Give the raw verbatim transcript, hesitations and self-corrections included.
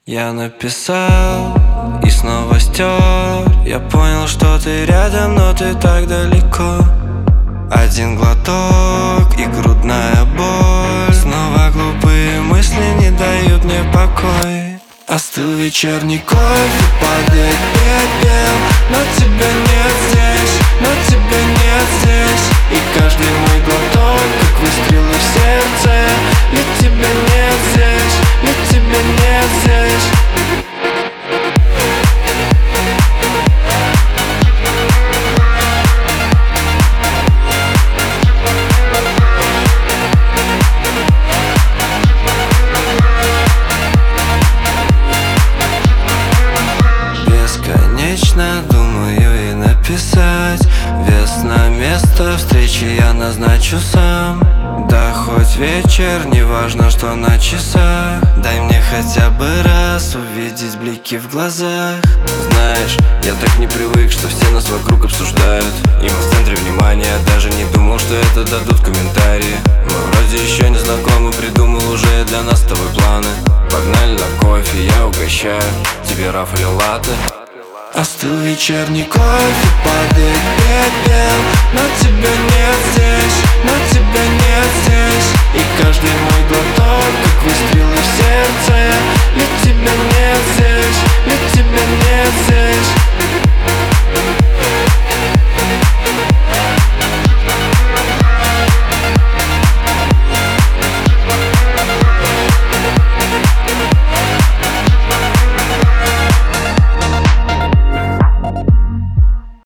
Я написал и снова стер. Я понял, что ты рядом, но ты так далеко. Один глоток и грудная боль. Снова глупые мысли не дают мне покой. Остыл вечерний кофе, падает пепел, но тебя нет здесь, но тебя нет здесь. И каждый мой глоток, как выстрелы в сердце. Ведь тебя нет здесь, ведь тебя нет здесь. Бесконечно думаю и написать. Вес на место встречи я назначу сам. Да хоть вечер, не важно, что на часах. Дай мне хотя бы раз увидеть блики в глазах. Знаешь, я так не привык, что все нас вокруг обсуждают. И мы в центре внимания, даже не думал, что это дадут комментарии. Мы вроде еще не знакомы, придумал уже для нас с тобой планы. Погнали на кофе, я угощаю тебе раф или латте. Остыл вечерний кофе, падает пепел, но тебя нет здесь, но тебя